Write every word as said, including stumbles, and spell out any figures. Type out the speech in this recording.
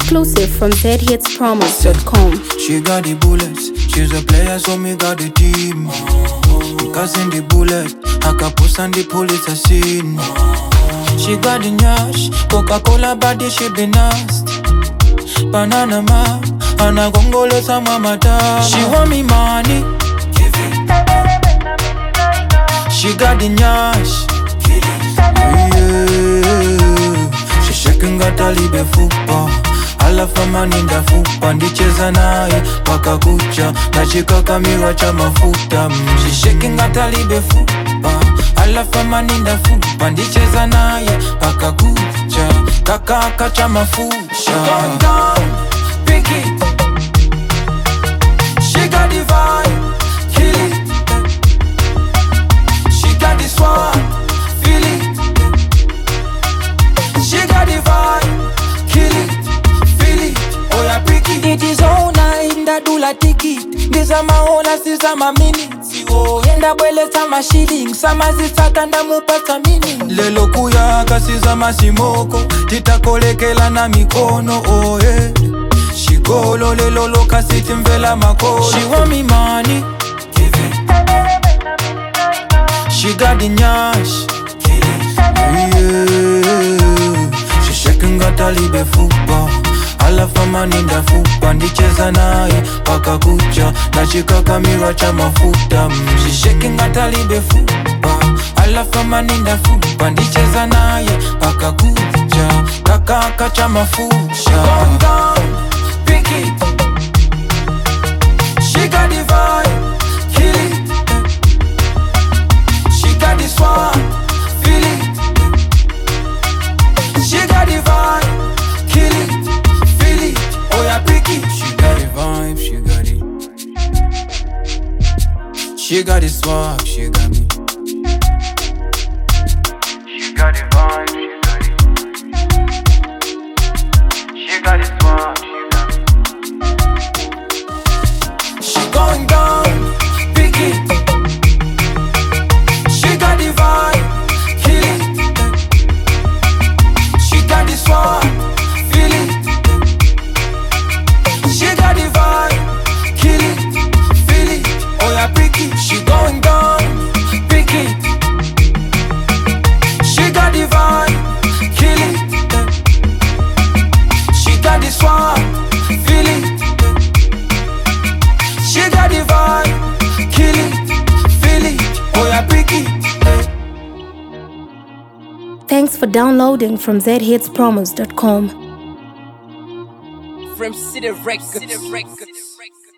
Exclusive from z hits promos dot com. She got the bullets, she's a player, so me got the team. Cause in the bullet, Akapus and the police are seen. She got the nyash, Coca-Cola body, she be nasty. Banana ma, anagongolo sa mamata. She want me money, give it. She got the nyash, yeah. She shaking gata libe fupa. Alafa maninda fupa, ndicheza naye paka kucha. Nachika kamira cha mafuta. She shaking gata libe fupa. Alafa maninda fupa, ndicheza naye paka kucha. Kaka kacha mafuta. She gone down, pick it. She got the vibe, kill it. She got the swag, feel it. She got the vibe, kill it. It is all night, ndadula ticket. Ndiza maona siza ma minutes. Oh, yenda bwele sama shilling. Sama zisaka ndamupata meaning. Lelo kuyaka siza masimoko. Titakolekela na mikono, oh yeah. Shigolo lelo loka siti mvela mako. She want me money, give it. She got the nyash, kill it, yeah. She shaking gata libe fupa. Alafa maninda fupa, ndicheza naye paka kucha. Nachika kamira cha mafuta. She shaking gata libe fupa. Alafa maninda fupa, ndicheza naye paka kucha. Kaka kacha mafuta. She gone down, pick it. She got the vibe, kill it. She got the swag, feel it. She got the vibe, kill it. Oh yeah, pick it. She got the vibe, she got it. She got the swag, she got me. She got the vibe, she got it. She got the swag, she got me. She going down, pick it. She got the vibe, kill it. She got the swag, feel it. She got the vibe, kill it, feel it. Oh yeah, pick it. She going down, pick it. She got the vibe, kill it. She got the swag, feel it. She got the vibe, kill it, feel it. Oh yeah, pick it. Thanks for downloading from z hits promos dot com. From City Records. City Records.